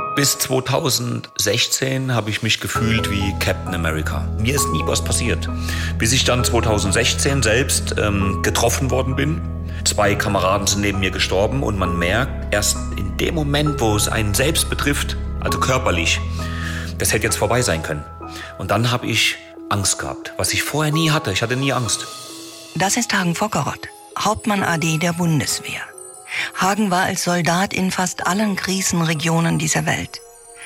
Bis 2016 habe ich mich gefühlt wie Captain America. Mir ist nie was passiert. Bis ich dann 2016 selbst getroffen worden bin. 2 Kameraden sind neben mir gestorben und man merkt erst in dem Moment, wo es einen selbst betrifft, also körperlich, das hätte jetzt vorbei sein können. Und dann habe ich Angst gehabt, was ich vorher nie hatte. Ich hatte nie Angst. Das ist Hagen Fockerott, Hauptmann AD der Bundeswehr. Hagen war als Soldat in fast allen Krisenregionen dieser Welt.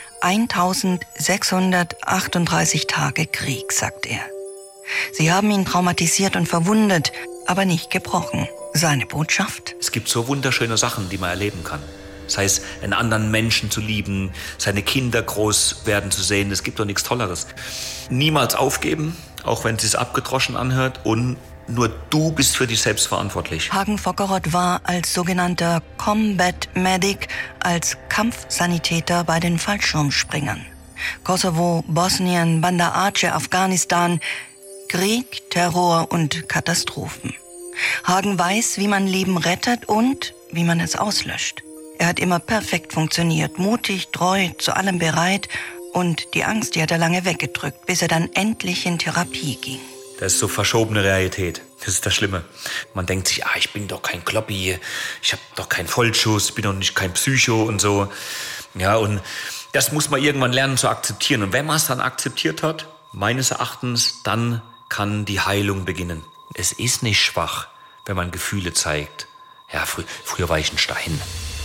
1638 Tage Krieg, sagt er. Sie haben ihn traumatisiert und verwundet, aber nicht gebrochen. Seine Botschaft? Es gibt so wunderschöne Sachen, die man erleben kann. Das heißt, einen anderen Menschen zu lieben, seine Kinder groß werden zu sehen, es gibt doch nichts Tolleres. Niemals aufgeben, auch wenn es sich abgedroschen anhört, und nur du bist für dich selbst verantwortlich. Hagen Fockerott war als sogenannter Combat Medic, als Kampfsanitäter bei den Fallschirmspringern. Kosovo, Bosnien, Banda Aceh, Afghanistan, Krieg, Terror und Katastrophen. Hagen weiß, wie man Leben rettet und wie man es auslöscht. Er hat immer perfekt funktioniert, mutig, treu, zu allem bereit, und die Angst, die hat er lange weggedrückt, bis er dann endlich in Therapie ging. Das ist so verschobene Realität. Das ist das Schlimme. Man denkt sich, ich bin doch kein Kloppi, ich habe doch keinen Vollschuss, bin doch nicht kein Psycho und so. Ja, und das muss man irgendwann lernen zu akzeptieren. Und wenn man es dann akzeptiert hat, meines Erachtens, dann kann die Heilung beginnen. Es ist nicht schwach, wenn man Gefühle zeigt. Ja, früher war ich ein Stein.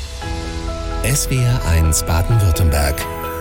SWR1 Baden-Württemberg.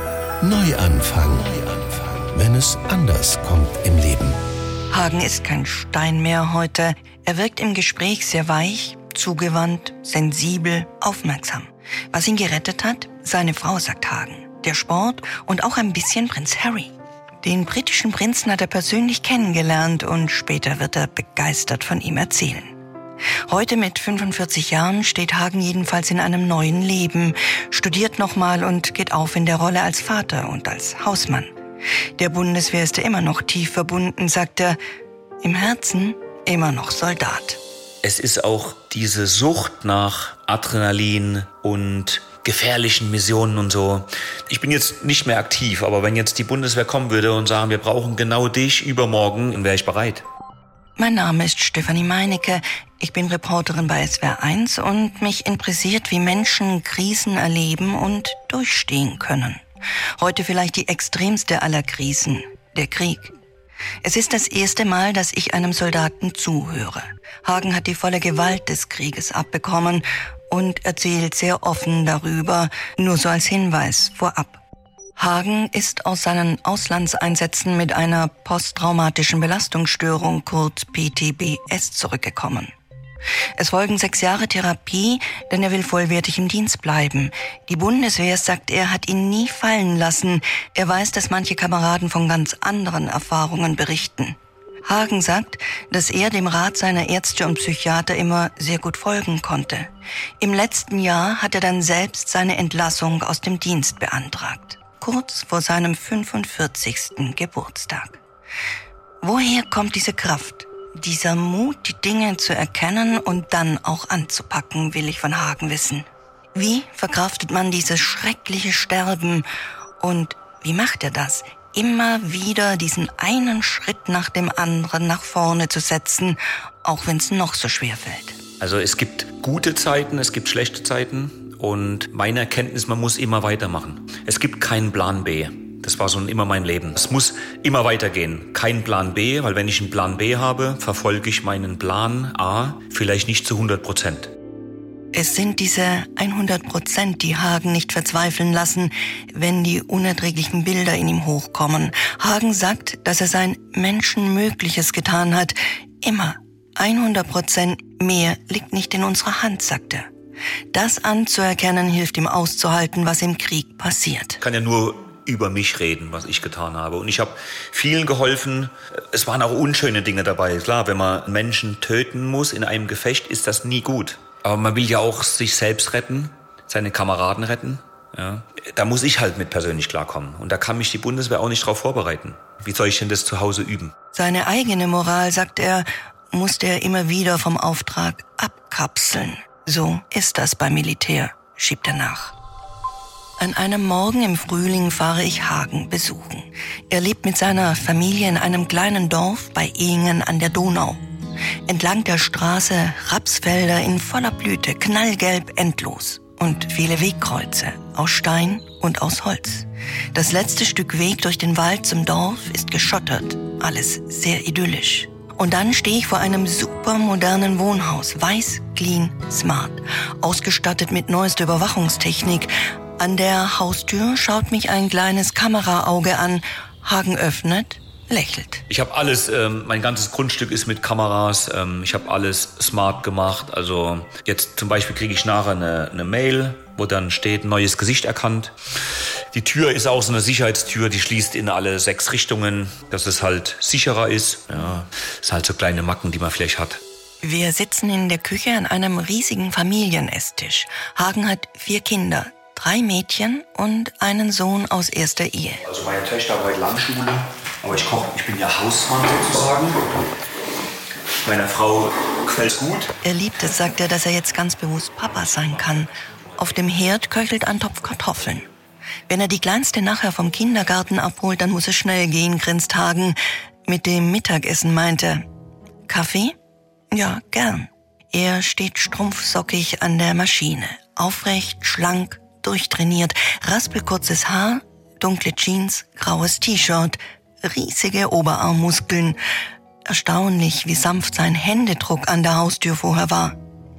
Neuanfang. Wenn es anders kommt im Leben. Hagen ist kein Stein mehr heute. Er wirkt im Gespräch sehr weich, zugewandt, sensibel, aufmerksam. Was ihn gerettet hat? Seine Frau, sagt Hagen. Der Sport und auch ein bisschen Prinz Harry. Den britischen Prinzen hat er persönlich kennengelernt und später wird er begeistert von ihm erzählen. Heute mit 45 Jahren steht Hagen jedenfalls in einem neuen Leben, studiert nochmal und geht auf in der Rolle als Vater und als Hausmann. Der Bundeswehr ist er immer noch tief verbunden, sagt er, im Herzen immer noch Soldat. Es ist auch diese Sucht nach Adrenalin und gefährlichen Missionen und so. Ich bin jetzt nicht mehr aktiv, aber wenn jetzt die Bundeswehr kommen würde und sagen, wir brauchen genau dich übermorgen, dann wäre ich bereit. Mein Name ist Stefanie Meinecke. Ich bin Reporterin bei SWR1 und mich interessiert, wie Menschen Krisen erleben und durchstehen können. Heute vielleicht die extremste aller Krisen, der Krieg. Es ist das erste Mal, dass ich einem Soldaten zuhöre. Hagen hat die volle Gewalt des Krieges abbekommen und erzählt sehr offen darüber, nur so als Hinweis vorab. Hagen ist aus seinen Auslandseinsätzen mit einer posttraumatischen Belastungsstörung, kurz PTBS, zurückgekommen. Es folgen 6 Jahre Therapie, denn er will vollwertig im Dienst bleiben. Die Bundeswehr, sagt er, hat ihn nie fallen lassen. Er weiß, dass manche Kameraden von ganz anderen Erfahrungen berichten. Hagen sagt, dass er dem Rat seiner Ärzte und Psychiater immer sehr gut folgen konnte. Im letzten Jahr hat er dann selbst seine Entlassung aus dem Dienst beantragt. Kurz vor seinem 45. Geburtstag. Woher kommt diese Kraft? Dieser Mut, die Dinge zu erkennen und dann auch anzupacken, will ich von Hagen wissen. Wie verkraftet man dieses schreckliche Sterben und wie macht er das? Immer wieder diesen einen Schritt nach dem anderen nach vorne zu setzen, auch wenn es noch so schwer fällt. Also es gibt gute Zeiten, es gibt schlechte Zeiten und meine Erkenntnis, man muss immer weitermachen. Es gibt keinen Plan B. Das war so immer mein Leben. Es muss immer weitergehen. Kein Plan B, weil wenn ich einen Plan B habe, verfolge ich meinen Plan A vielleicht nicht zu 100%. Es sind diese 100%, die Hagen nicht verzweifeln lassen, wenn die unerträglichen Bilder in ihm hochkommen. Hagen sagt, dass er sein Menschenmögliches getan hat. Immer 100%, mehr liegt nicht in unserer Hand, sagt er. Das anzuerkennen hilft ihm auszuhalten, was im Krieg passiert. Ich kann ja nur über mich reden, was ich getan habe. Und ich habe vielen geholfen. Es waren auch unschöne Dinge dabei. Klar, wenn man Menschen töten muss in einem Gefecht, ist das nie gut. Aber man will ja auch sich selbst retten, seine Kameraden retten. Ja. Da muss ich halt mit persönlich klarkommen. Und da kann mich die Bundeswehr auch nicht darauf vorbereiten. Wie soll ich denn das zu Hause üben? Seine eigene Moral, sagt er, musste er immer wieder vom Auftrag abkapseln. So ist das beim Militär, schiebt er nach. An einem Morgen im Frühling fahre ich Hagen besuchen. Er lebt mit seiner Familie in einem kleinen Dorf bei Ehingen an der Donau. Entlang der Straße Rapsfelder in voller Blüte, knallgelb endlos. Und viele Wegkreuze aus Stein und aus Holz. Das letzte Stück Weg durch den Wald zum Dorf ist geschottert. Alles sehr idyllisch. Und dann stehe ich vor einem supermodernen Wohnhaus. Weiß, clean, smart. Ausgestattet mit neuester Überwachungstechnik. An der Haustür schaut mich ein kleines Kameraauge an. Hagen öffnet, lächelt. Ich habe alles, mein ganzes Grundstück ist mit Kameras. Ich habe alles smart gemacht. Also jetzt zum Beispiel kriege ich nachher eine Mail, wo dann steht, neues Gesicht erkannt. Die Tür ist auch so eine Sicherheitstür, die schließt in alle 6 Richtungen, dass es halt sicherer ist. Ja, das sind halt so kleine Macken, die man vielleicht hat. Wir sitzen in der Küche an einem riesigen Familienesstisch. Hagen hat 4 Kinder. 3 Mädchen und einen Sohn aus erster Ehe. Also meine Töchter haben heute Landschule, aber ich koche, ich bin ja Hausmann sozusagen. Meiner Frau gefällt's gut. Er liebt es, sagt er, dass er jetzt ganz bewusst Papa sein kann. Auf dem Herd köchelt ein Topf Kartoffeln. Wenn er die Kleinste nachher vom Kindergarten abholt, dann muss es schnell gehen, grinst Hagen. Mit dem Mittagessen meint er, Kaffee? Ja, gern. Er steht strumpfsockig an der Maschine. Aufrecht, schlank, durchtrainiert, raspelkurzes Haar, dunkle Jeans, graues T-Shirt, riesige Oberarmmuskeln. Erstaunlich, wie sanft sein Händedruck an der Haustür vorher war.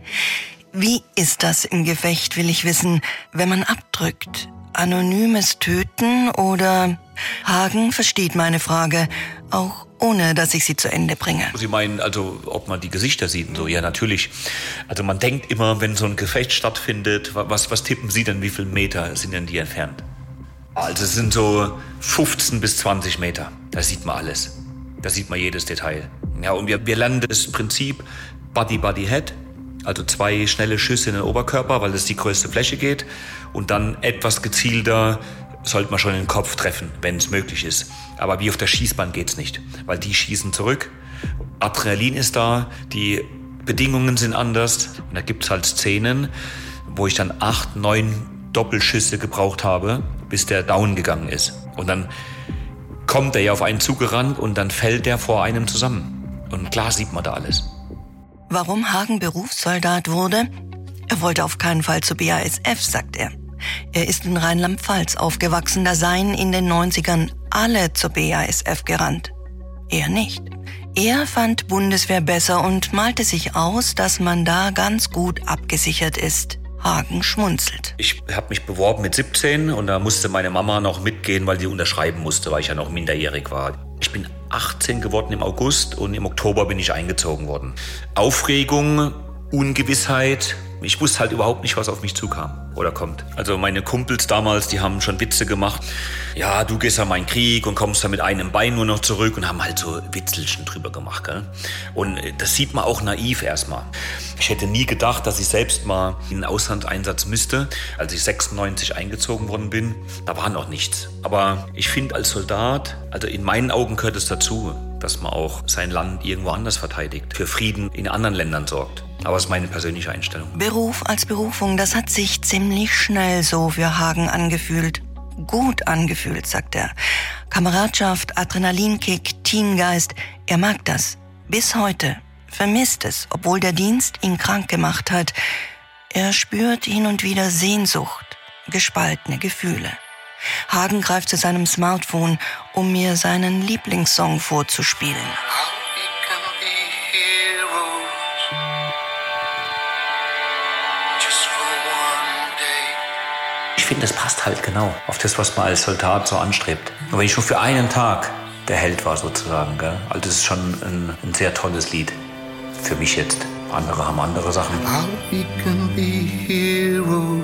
Wie ist das im Gefecht, will ich wissen, wenn man abdrückt? Anonymes Töten oder... Hagen versteht meine Frage, auch ohne, dass ich sie zu Ende bringe. Sie meinen also, ob man die Gesichter sieht und so? Ja, natürlich. Also man denkt immer, wenn so ein Gefecht stattfindet, was tippen Sie denn, wie viele Meter sind denn die entfernt? Also es sind so 15 bis 20 Meter. Da sieht man alles. Da sieht man jedes Detail. Ja, und wir lernen das Prinzip Body-Body-Head. Also 2 schnelle Schüsse in den Oberkörper, weil das die größte Fläche geht. Und dann etwas gezielter sollte man schon in den Kopf treffen, wenn es möglich ist. Aber wie auf der Schießbahn geht's nicht, weil die schießen zurück. Adrenalin ist da, die Bedingungen sind anders. Und da gibt's halt Szenen, wo ich dann 8, 9 Doppelschüsse gebraucht habe, bis der down gegangen ist. Und dann kommt er ja auf einen zugerannt und dann fällt der vor einem zusammen. Und klar sieht man da alles. Warum Hagen Berufssoldat wurde? Er wollte auf keinen Fall zur BASF, sagt er. Er ist in Rheinland-Pfalz aufgewachsen, da seien in den 90ern alle zur BASF gerannt. Er nicht. Er fand Bundeswehr besser und malte sich aus, dass man da ganz gut abgesichert ist. Hagen schmunzelt. Ich habe mich beworben mit 17 und da musste meine Mama noch mitgehen, weil sie unterschreiben musste, weil ich ja noch minderjährig war. Ich bin 18 geworden im August und im Oktober bin ich eingezogen worden. Aufregung, Ungewissheit. Ich wusste halt überhaupt nicht, was auf mich zukam oder kommt. Also meine Kumpels damals, die haben schon Witze gemacht. Ja, du gehst an meinen Krieg und kommst dann mit einem Bein nur noch zurück und haben halt so Witzelchen drüber gemacht. Gell? Und das sieht man auch naiv erstmal. Ich hätte nie gedacht, dass ich selbst mal in einen Auslandseinsatz müsste. Als ich 96 eingezogen worden bin, da war noch nichts. Aber ich finde als Soldat, also in meinen Augen gehört es dazu, dass man auch sein Land irgendwo anders verteidigt, für Frieden in anderen Ländern sorgt. Aber das ist meine persönliche Einstellung. Beruf als Berufung, das hat sich ziemlich schnell so für Hagen angefühlt. Gut angefühlt, sagt er. Kameradschaft, Adrenalinkick, Teamgeist, er mag das. Bis heute. Vermisst es, obwohl der Dienst ihn krank gemacht hat. Er spürt hin und wieder Sehnsucht, gespaltene Gefühle. Hagen greift zu seinem Smartphone, um mir seinen Lieblingssong vorzuspielen. Ich finde, das passt halt genau auf das, was man als Soldat so anstrebt. Und wenn ich schon für einen Tag der Held war sozusagen, gell? Also das ist schon ein sehr tolles Lied für mich jetzt. Andere haben andere Sachen. We can be heroes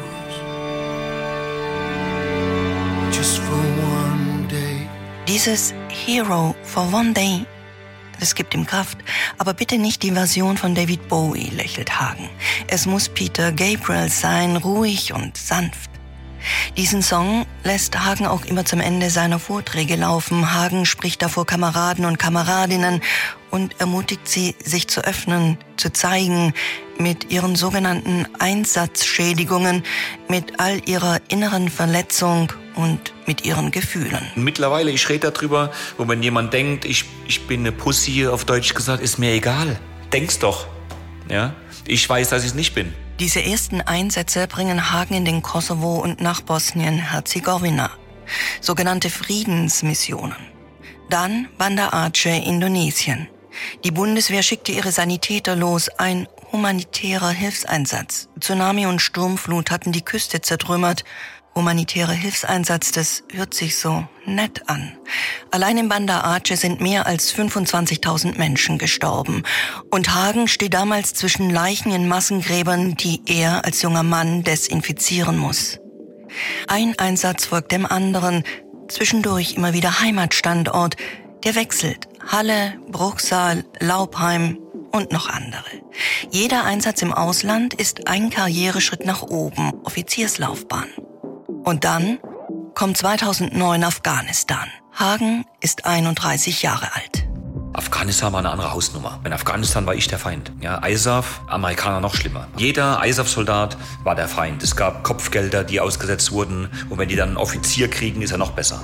just for one day. Dieses Hero for one day, das gibt ihm Kraft. Aber bitte nicht die Version von David Bowie, lächelt Hagen. Es muss Peter Gabriel sein, ruhig und sanft. Diesen Song lässt Hagen auch immer zum Ende seiner Vorträge laufen. Hagen spricht da vor Kameraden und Kameradinnen und ermutigt sie, sich zu öffnen, zu zeigen, mit ihren sogenannten Einsatzschädigungen, mit all ihrer inneren Verletzung und mit ihren Gefühlen. Mittlerweile, ich rede darüber, wo wenn jemand denkt, ich bin eine Pussy, auf Deutsch gesagt, ist mir egal. Denk's doch. Ja? Ich weiß, dass ich es nicht bin. Diese ersten Einsätze bringen Hagen in den Kosovo und nach Bosnien-Herzegowina. Sogenannte Friedensmissionen. Dann Banda Aceh, Indonesien. Die Bundeswehr schickte ihre Sanitäter los, ein humanitärer Hilfseinsatz. Tsunami und Sturmflut hatten die Küste zertrümmert. Humanitärer Hilfseinsatz, das hört sich so nett an. Allein in Banda Aceh sind mehr als 25.000 Menschen gestorben. Und Hagen steht damals zwischen Leichen in Massengräbern, die er als junger Mann desinfizieren muss. Ein Einsatz folgt dem anderen, zwischendurch immer wieder Heimatstandort. Der wechselt. Halle, Bruchsal, Laupheim und noch andere. Jeder Einsatz im Ausland ist ein Karriereschritt nach oben, Offizierslaufbahn. Und dann kommt 2009 Afghanistan. Hagen ist 31 Jahre alt. Afghanistan war eine andere Hausnummer. In Afghanistan war ich der Feind. Ja, ISAF, Amerikaner noch schlimmer. Jeder ISAF-Soldat war der Feind. Es gab Kopfgelder, die ausgesetzt wurden. Und wenn die dann einen Offizier kriegen, ist er noch besser.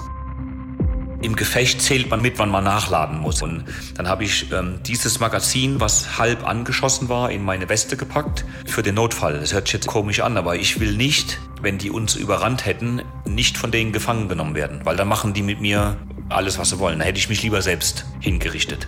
Im Gefecht zählt man mit, wann man nachladen muss. Und dann habe ich dieses Magazin, was halb angeschossen war, in meine Weste gepackt für den Notfall. Das hört sich jetzt komisch an, aber ich will nicht, wenn die uns überrannt hätten, nicht von denen gefangen genommen werden. Weil dann machen die mit mir alles, was sie wollen. Da hätte ich mich lieber selbst hingerichtet.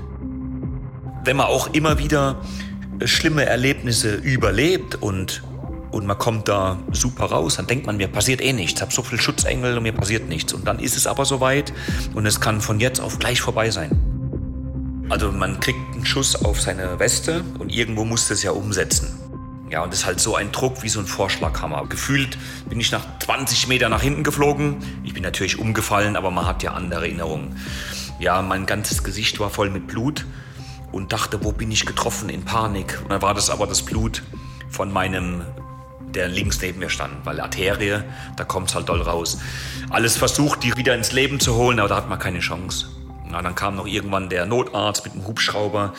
Wenn man auch immer wieder schlimme Erlebnisse überlebt und man kommt da super raus, dann denkt man, mir passiert eh nichts. Ich habe so viel Schutzengel und mir passiert nichts. Und dann ist es aber soweit und es kann von jetzt auf gleich vorbei sein. Also man kriegt einen Schuss auf seine Weste und irgendwo muss das ja umsetzen. Ja, und das ist halt so ein Druck wie so ein Vorschlaghammer. Gefühlt bin ich nach 20 Metern nach hinten geflogen. Ich bin natürlich umgefallen, aber man hat ja andere Erinnerungen. Ja, mein ganzes Gesicht war voll mit Blut und dachte, wo bin ich getroffen, in Panik. Und dann war das aber das Blut von meinem, der links neben mir stand, weil Arterie, da kommt's halt doll raus. Alles versucht, die wieder ins Leben zu holen, aber da hat man keine Chance. Na, dann kam noch irgendwann der Notarzt mit dem Hubschrauber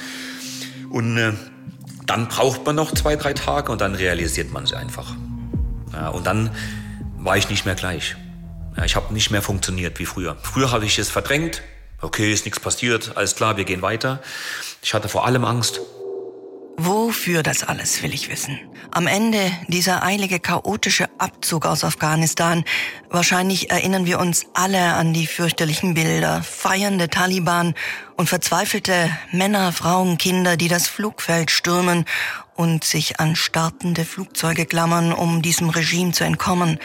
und dann braucht man noch 2-3 Tage und dann realisiert man es einfach. Ja, und dann war ich nicht mehr gleich. Ja, ich habe nicht mehr funktioniert wie früher. Früher hatte ich es verdrängt. Okay, ist nichts passiert, alles klar, wir gehen weiter. Ich hatte vor allem Angst. Wofür das alles, will ich wissen. Am Ende dieser eilige, chaotische Abzug aus Afghanistan. Wahrscheinlich erinnern wir uns alle an die fürchterlichen Bilder. Feiernde Taliban und verzweifelte Männer, Frauen, Kinder, die das Flugfeld stürmen und sich an startende Flugzeuge klammern, um diesem Regime zu entkommen.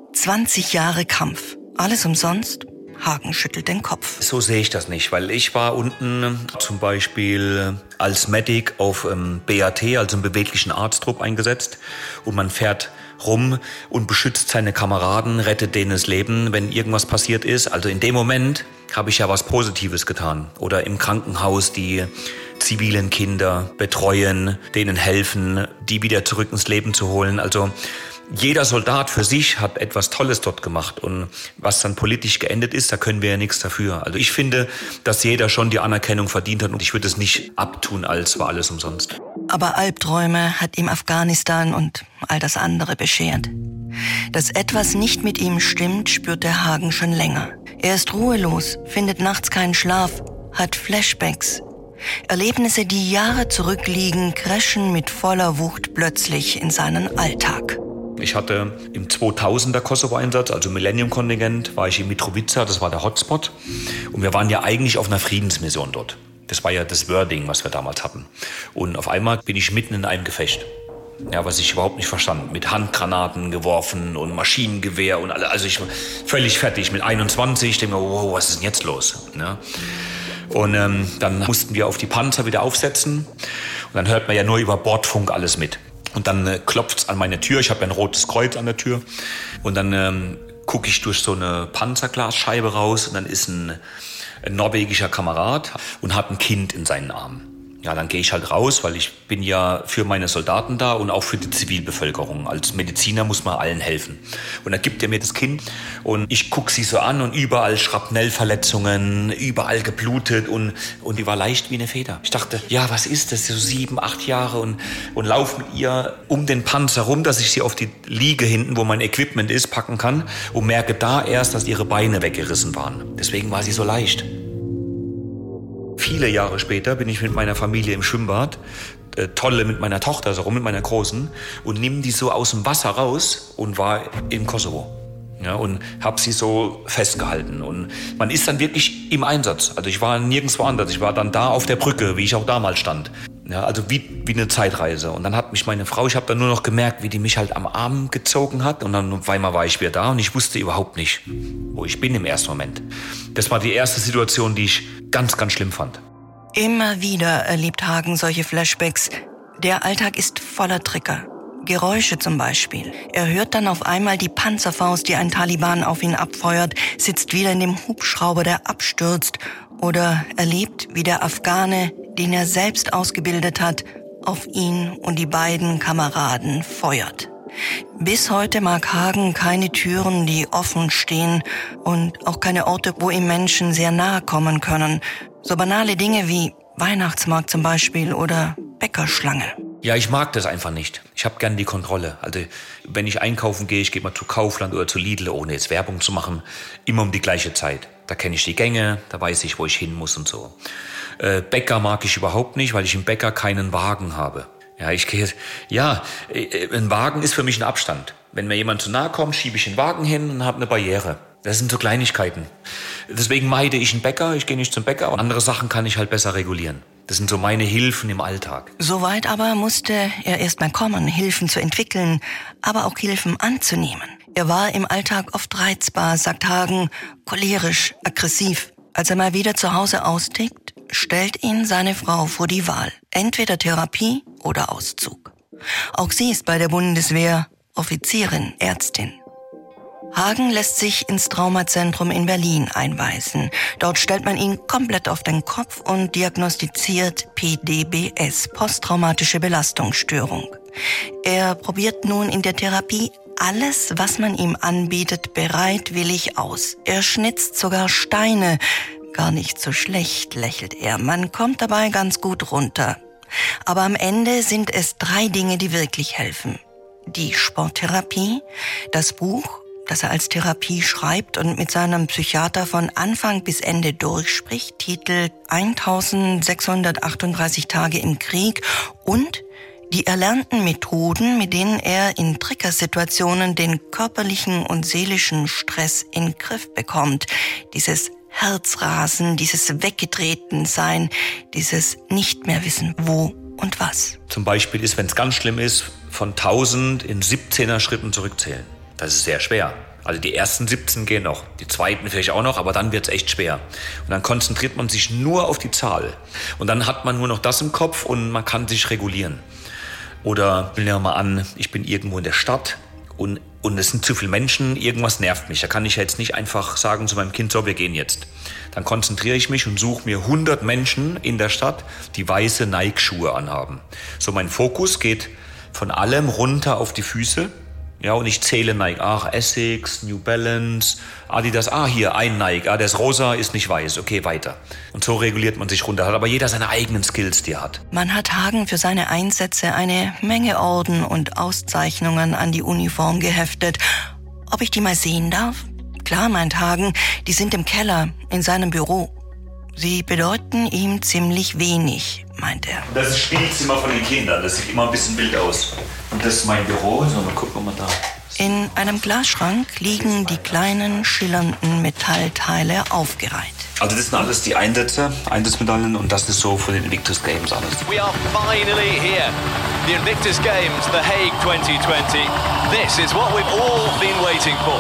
20 Jahre Kampf. Alles umsonst? Hagen schüttelt den Kopf. So sehe ich das nicht, weil ich war unten zum Beispiel als Medic auf BAT, also im beweglichen Arzttrupp eingesetzt und man fährt rum und beschützt seine Kameraden, rettet denen das Leben, wenn irgendwas passiert ist. Also in dem Moment habe ich ja was Positives getan. Oder im Krankenhaus die zivilen Kinder betreuen, denen helfen, die wieder zurück ins Leben zu holen. Also jeder Soldat für sich hat etwas Tolles dort gemacht und was dann politisch geendet ist, da können wir ja nichts dafür. Also ich finde, dass jeder schon die Anerkennung verdient hat und ich würde es nicht abtun, als war alles umsonst. Aber Albträume hat ihm Afghanistan und all das andere beschert. Dass etwas nicht mit ihm stimmt, spürt der Hagen schon länger. Er ist ruhelos, findet nachts keinen Schlaf, hat Flashbacks. Erlebnisse, die Jahre zurückliegen, crashen mit voller Wucht plötzlich in seinen Alltag. Ich hatte im 2000er Kosovo-Einsatz, also Millennium-Kontingent, war ich in Mitrovica, das war der Hotspot. Und wir waren ja eigentlich auf einer Friedensmission dort. Das war ja das Wording, was wir damals hatten. Und auf einmal bin ich mitten in einem Gefecht. Ja, was ich überhaupt nicht verstanden. Mit Handgranaten geworfen und Maschinengewehr und alles. Also ich war völlig fertig mit 21. Ich denke mir, wow, was ist denn jetzt los? Ja. Und dann mussten wir auf die Panzer wieder aufsetzen. Und dann hört man ja nur über Bordfunk alles mit. Und dann klopft's an meine Tür. Ich habe ja ein rotes Kreuz an der Tür. Und dann gucke ich durch so eine Panzerglasscheibe raus. Und dann ist ein norwegischer Kamerad und hat ein Kind in seinen Armen. Ja, dann gehe ich halt raus, weil ich bin ja für meine Soldaten da und auch für die Zivilbevölkerung. Als Mediziner muss man allen helfen. Und dann gibt er mir das Kind und ich gucke sie so an und überall Schrapnellverletzungen, überall geblutet und die war leicht wie eine Feder. Ich dachte, ja, was ist das? So 7, 8 Jahre und laufe mit ihr um den Panzer rum, dass ich sie auf die Liege hinten, wo mein Equipment ist, packen kann und merke da erst, dass ihre Beine weggerissen waren. Deswegen war sie so leicht. Viele Jahre später bin ich mit meiner Familie im Schwimmbad, tolle mit meiner Tochter, so rum mit meiner Großen, und nimm die so aus dem Wasser raus und war im Kosovo. Ja, und habe sie so festgehalten. Und man ist dann wirklich im Einsatz. Also ich war nirgendwo anders. Ich war dann da auf der Brücke, wie ich auch damals stand. Ja, also wie eine Zeitreise. Und dann hat mich meine Frau, ich habe dann nur noch gemerkt, wie die mich halt am Arm gezogen hat. Und dann auf einmal war ich wieder da und ich wusste überhaupt nicht, wo ich bin im ersten Moment. Das war die erste Situation, die ich ganz, ganz schlimm fand. Immer wieder erlebt Hagen solche Flashbacks. Der Alltag ist voller Trigger. Geräusche zum Beispiel. Er hört dann auf einmal die Panzerfaust, die ein Taliban auf ihn abfeuert, sitzt wieder in dem Hubschrauber, der abstürzt, oder erlebt, wie der Afghane, den er selbst ausgebildet hat, auf ihn und die beiden Kameraden feuert. Bis heute mag Hagen keine Türen, die offen stehen, und auch keine Orte, wo ihm Menschen sehr nahe kommen können. So banale Dinge wie Weihnachtsmarkt zum Beispiel oder Bäckerschlange. Ja, ich mag das einfach nicht. Ich habe gern die Kontrolle. Also wenn ich einkaufen gehe, ich gehe mal zu Kaufland oder zu Lidl, ohne jetzt Werbung zu machen, immer um die gleiche Zeit. Da kenne ich die Gänge, da weiß ich, wo ich hin muss und so. Bäcker mag ich überhaupt nicht, weil ich im Bäcker keinen Wagen habe. Ja, ein Wagen ist für mich ein Abstand. Wenn mir jemand zu nahe kommt, schiebe ich den Wagen hin und habe eine Barriere. Das sind so Kleinigkeiten. Deswegen meide ich einen Bäcker, ich gehe nicht zum Bäcker. Und andere Sachen kann ich halt besser regulieren. Das sind so meine Hilfen im Alltag. Soweit aber musste er erst mal kommen, Hilfen zu entwickeln, aber auch Hilfen anzunehmen. Er war im Alltag oft reizbar, sagt Hagen, cholerisch, aggressiv. Als er mal wieder zu Hause austickt, stellt ihn seine Frau vor die Wahl. Entweder Therapie oder Auszug. Auch sie ist bei der Bundeswehr Offizierin, Ärztin. Hagen lässt sich ins Traumazentrum in Berlin einweisen. Dort stellt man ihn komplett auf den Kopf und diagnostiziert PDBS, posttraumatische Belastungsstörung. Er probiert nun in der Therapie alles, was man ihm anbietet, bereitwillig aus. Er schnitzt sogar Steine. Gar nicht so schlecht, lächelt er. Man kommt dabei ganz gut runter. Aber am Ende sind es 3 Dinge, die wirklich helfen. Die Sporttherapie, das Buch, das er als Therapie schreibt und mit seinem Psychiater von Anfang bis Ende durchspricht, Titel 1638 Tage im Krieg, und die erlernten Methoden, mit denen er in Triggersituationen den körperlichen und seelischen Stress in den Griff bekommt. Dieses Herzrasen, dieses Weggedrehtensein, dieses nicht mehr wissen, wo und was. Zum Beispiel ist, wenn es ganz schlimm ist, von 1000 in 17er Schritten zurückzählen. Das ist sehr schwer. Also die ersten 17 gehen noch, die zweiten vielleicht auch noch, aber dann wird es echt schwer. Und dann konzentriert man sich nur auf die Zahl. Und dann hat man nur noch das im Kopf und man kann sich regulieren. Oder nehmen wir mal an, ich bin irgendwo in der Stadt und es sind zu viele Menschen, irgendwas nervt mich. Da kann ich jetzt nicht einfach sagen zu meinem Kind, so, wir gehen jetzt. Dann konzentriere ich mich und suche mir 100 Menschen in der Stadt, die weiße Nike-Schuhe anhaben. So, mein Fokus geht von allem runter auf die Füße. Ja, und ich zähle Nike. Essex, New Balance, Adidas. Hier, ein Nike. Der ist rosa, ist nicht weiß. Okay, weiter. Und so reguliert man sich runter. Hat aber jeder seine eigenen Skills, die er hat. Man hat Hagen für seine Einsätze eine Menge Orden und Auszeichnungen an die Uniform geheftet. Ob ich die mal sehen darf? Klar, meint Hagen, die sind im Keller, in seinem Büro. Sie bedeuten ihm ziemlich wenig, meint er. Das ist das Spielzimmer von den Kindern. Das sieht immer ein bisschen wild aus. Und das ist mein Büro. So, mal gucken, ob man da... In einem Glasschrank liegen die kleinen, schillernden Metallteile aufgereiht. Also das sind alles die Einsatzmedaillen, und das ist so von den Invictus Games alles. We are finally here. The Invictus Games, The Hague 2020. This is what we've all been waiting for.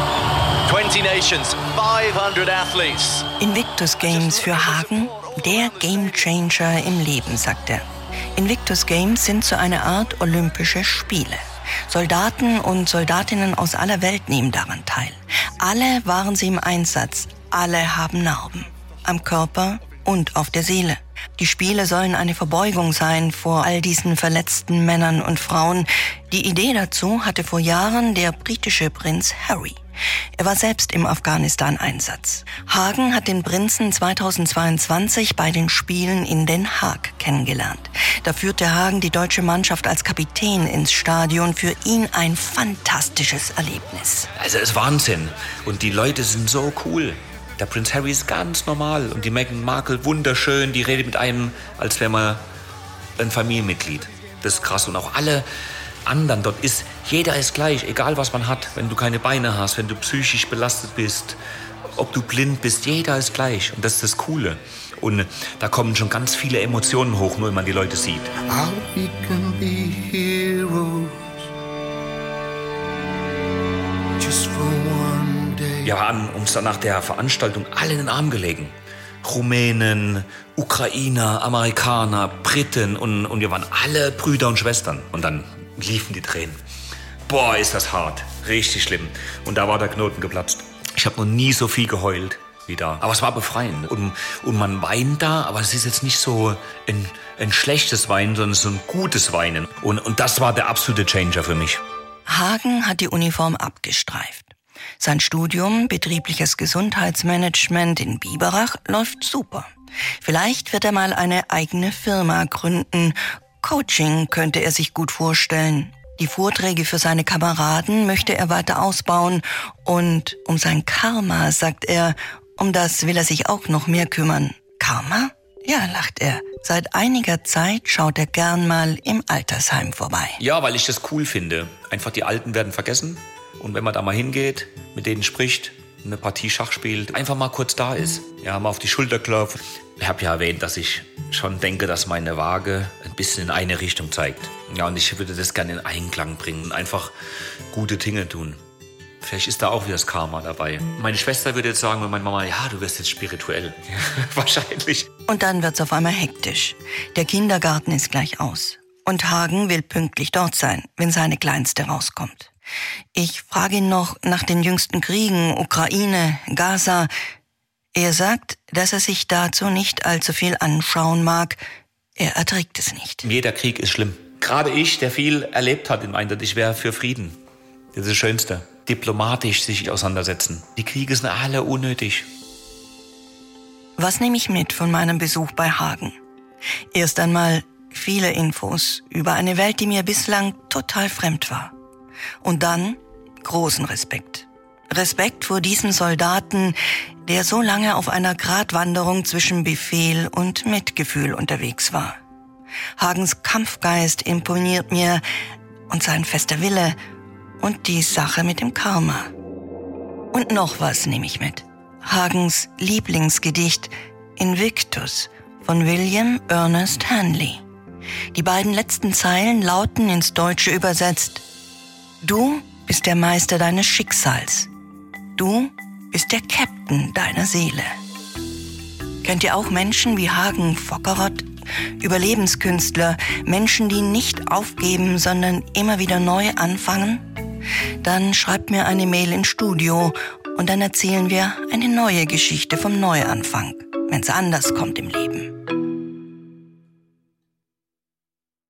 20 nations, 500 athletes. Invictus Games für Hagen, der Gamechanger im Leben, sagt er. Invictus Games sind so eine Art Olympische Spiele. Soldaten und Soldatinnen aus aller Welt nehmen daran teil. Alle waren sie im Einsatz, alle haben Narben. Am Körper und auf der Seele. Die Spiele sollen eine Verbeugung sein vor all diesen verletzten Männern und Frauen. Die Idee dazu hatte vor Jahren der britische Prinz Harry. Er war selbst im Afghanistan-Einsatz. Hagen hat den Prinzen 2022 bei den Spielen in Den Haag kennengelernt. Da führte Hagen die deutsche Mannschaft als Kapitän ins Stadion. Für ihn ein fantastisches Erlebnis. Also es ist Wahnsinn. Und die Leute sind so cool. Der Prinz Harry ist ganz normal und die Meghan Markle wunderschön. Die redet mit einem, als wäre man ein Familienmitglied. Das ist krass. Und auch alle anderen dort ist, jeder ist gleich, egal was man hat. Wenn du keine Beine hast, wenn du psychisch belastet bist, ob du blind bist, jeder ist gleich. Und das ist das Coole. Und da kommen schon ganz viele Emotionen hoch, nur wenn man die Leute sieht. We can be heroes just for one day. Wir haben uns dann nach der Veranstaltung alle in den Arm gelegen. Rumänen, Ukrainer, Amerikaner, Briten und wir waren alle Brüder und Schwestern. Und dann liefen die Tränen. Boah, ist das hart. Richtig schlimm. Und da war der Knoten geplatzt. Ich habe noch nie so viel geheult wie da. Aber es war befreiend. Und man weint da, aber es ist jetzt nicht so ein schlechtes Weinen, sondern so ein gutes Weinen. Und das war der absolute Changer für mich. Hagen hat die Uniform abgestreift. Sein Studium, betriebliches Gesundheitsmanagement in Biberach, läuft super. Vielleicht wird er mal eine eigene Firma gründen. Coaching könnte er sich gut vorstellen. Die Vorträge für seine Kameraden möchte er weiter ausbauen. Und um sein Karma, sagt er, um das will er sich auch noch mehr kümmern. Karma? Ja, lacht er. Seit einiger Zeit schaut er gern mal im Altersheim vorbei. Ja, weil ich das cool finde. Einfach die Alten werden vergessen. Und wenn man da mal hingeht, mit denen spricht, eine Partie Schach spielt, einfach mal kurz da ist. Ja, mal auf die Schulter klopft. Ich habe ja erwähnt, dass ich schon denke, dass meine Waage ein bisschen in eine Richtung zeigt. Ja, und ich würde das gerne in Einklang bringen und einfach gute Dinge tun. Vielleicht ist da auch wieder das Karma dabei. Meine Schwester würde jetzt sagen, meine Mama, ja, du wirst jetzt spirituell. Wahrscheinlich. Und dann wird's auf einmal hektisch. Der Kindergarten ist gleich aus. Und Hagen will pünktlich dort sein, wenn seine Kleinste rauskommt. Ich frage ihn noch nach den jüngsten Kriegen, Ukraine, Gaza. Er sagt, dass er sich dazu nicht allzu viel anschauen mag. Er erträgt es nicht. Jeder Krieg ist schlimm. Gerade ich, der viel erlebt hat im Einsatz, ich wäre für Frieden. Das ist das Schönste. Diplomatisch sich auseinandersetzen. Die Kriege sind alle unnötig. Was nehme ich mit von meinem Besuch bei Hagen? Erst einmal viele Infos über eine Welt, die mir bislang total fremd war. Und dann großen Respekt. Respekt vor diesem Soldaten, der so lange auf einer Gratwanderung zwischen Befehl und Mitgefühl unterwegs war. Hagens Kampfgeist imponiert mir und sein fester Wille und die Sache mit dem Karma. Und noch was nehme ich mit. Hagens Lieblingsgedicht Invictus von William Ernest Henley. Die beiden letzten Zeilen lauten ins Deutsche übersetzt: Du bist der Meister deines Schicksals. Du bist der Captain deiner Seele. Kennt ihr auch Menschen wie Hagen Fockerott? Überlebenskünstler, Menschen, die nicht aufgeben, sondern immer wieder neu anfangen? Dann schreibt mir eine Mail ins Studio und dann erzählen wir eine neue Geschichte vom Neuanfang, wenn's anders kommt im Leben.